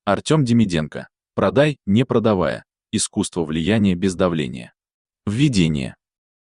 Артем Демиденко. Продай, не продавая. Искусство влияния без давления. Введение.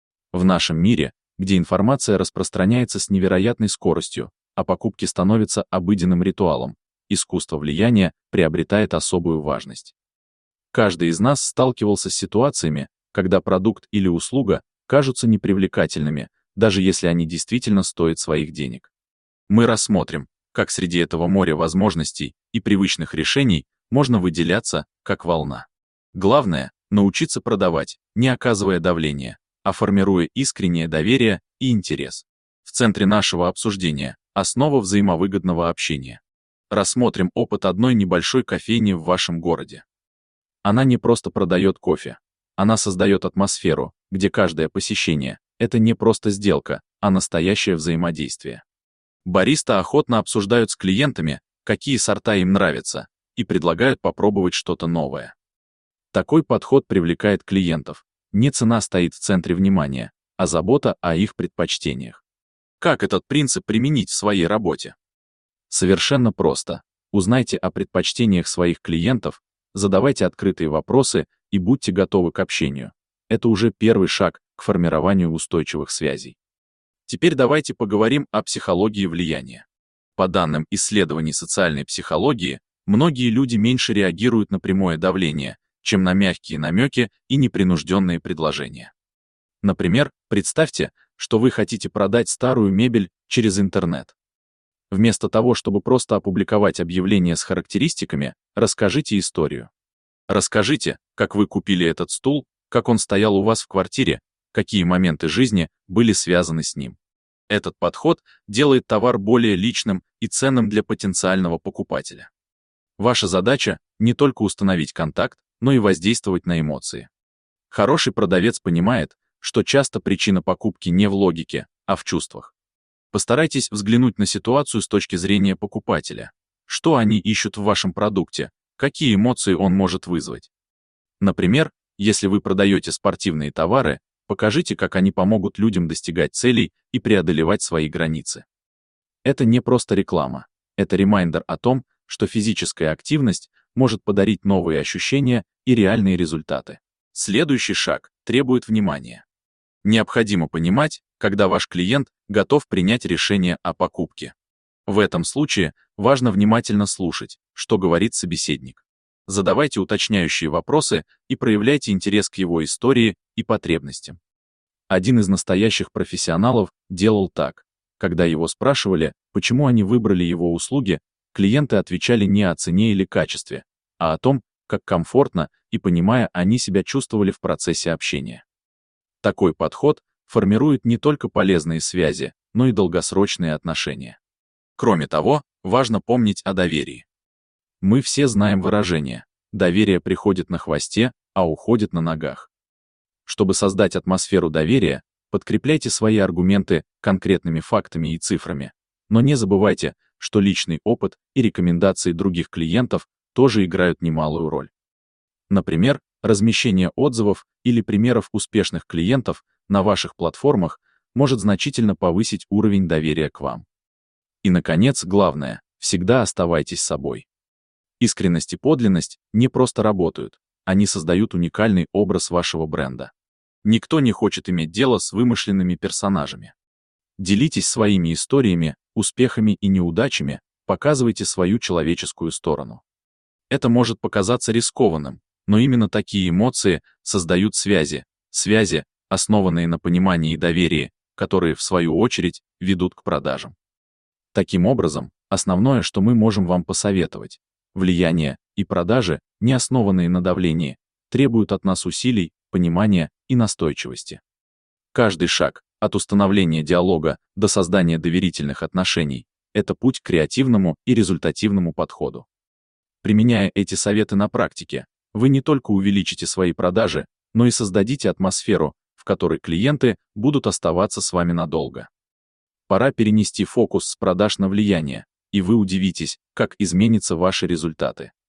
В нашем мире, где информация распространяется с невероятной скоростью, а покупки становятся обыденным ритуалом, искусство влияния приобретает особую важность. Каждый из нас сталкивался с ситуациями, когда продукт или услуга кажутся непривлекательными, даже если они действительно стоят своих денег. Мы рассмотрим, как среди этого моря возможностей и привычных решений можно выделяться, как волна. Главное — научиться продавать, не оказывая давления, а формируя искреннее доверие и интерес. В центре нашего обсуждения — основа взаимовыгодного общения. Рассмотрим опыт одной небольшой кофейни в вашем городе. Она не просто продает кофе. Она создает атмосферу, где каждое посещение — это не просто сделка, а настоящее взаимодействие. Бариста охотно обсуждают с клиентами, какие сорта им нравятся, и предлагают попробовать что-то новое. Такой подход привлекает клиентов. Не цена стоит в центре внимания, а забота о их предпочтениях. Как этот принцип применить в своей работе? Совершенно просто. Узнайте о предпочтениях своих клиентов, задавайте открытые вопросы и будьте готовы к общению. Это уже первый шаг к формированию устойчивых связей. Теперь давайте поговорим о психологии влияния. По данным исследований социальной психологии, многие люди меньше реагируют на прямое давление, чем на мягкие намеки и непринужденные предложения. Например, представьте, что вы хотите продать старую мебель через интернет. Вместо того, чтобы просто опубликовать объявление с характеристиками, расскажите историю. Расскажите, как вы купили этот стул, как он стоял у вас в квартире, какие моменты жизни были связаны с ним. Этот подход делает товар более личным и ценным для потенциального покупателя. Ваша задача — не только установить контакт, но и воздействовать на эмоции. Хороший продавец понимает, что часто причина покупки не в логике, а в чувствах. Постарайтесь взглянуть на ситуацию с точки зрения покупателя. Что они ищут в вашем продукте, какие эмоции он может вызвать. Например, если вы продаете спортивные товары, покажите, как они помогут людям достигать целей и преодолевать свои границы. Это не просто реклама, это ремайндер о том, что физическая активность может подарить новые ощущения и реальные результаты. Следующий шаг требует внимания. Необходимо понимать, когда ваш клиент готов принять решение о покупке. В этом случае важно внимательно слушать, что говорит собеседник. Задавайте уточняющие вопросы и проявляйте интерес к его истории и потребностям. Один из настоящих профессионалов делал так. Когда его спрашивали, почему они выбрали его услуги, клиенты отвечали не о цене или качестве, а о том, как комфортно и понимая они себя чувствовали в процессе общения. Такой подход формирует не только полезные связи, но и долгосрочные отношения. Кроме того, важно помнить о доверии. Мы все знаем выражение «доверие приходит на хвосте, а уходит на ногах». Чтобы создать атмосферу доверия, подкрепляйте свои аргументы конкретными фактами и цифрами, но не забывайте, что личный опыт и рекомендации других клиентов тоже играют немалую роль. Например, размещение отзывов или примеров успешных клиентов на ваших платформах может значительно повысить уровень доверия к вам. И, наконец, главное, всегда оставайтесь собой. Искренность и подлинность не просто работают, они создают уникальный образ вашего бренда. Никто не хочет иметь дело с вымышленными персонажами. Делитесь своими историями, успехами и неудачами, показывайте свою человеческую сторону. Это может показаться рискованным, но именно такие эмоции создают связи, основанные на понимании и доверии, которые, в свою очередь, ведут к продажам. Таким образом, основное, что мы можем вам посоветовать, влияние и продажи, не основанные на давлении, требуют от нас усилий, понимания и настойчивости. Каждый шаг, от установления диалога до создания доверительных отношений, это путь к креативному и результативному подходу. Применяя эти советы на практике, вы не только увеличите свои продажи, но и создадите атмосферу, в которой клиенты будут оставаться с вами надолго. Пора перенести фокус с продаж на влияние, и вы удивитесь, как изменятся ваши результаты.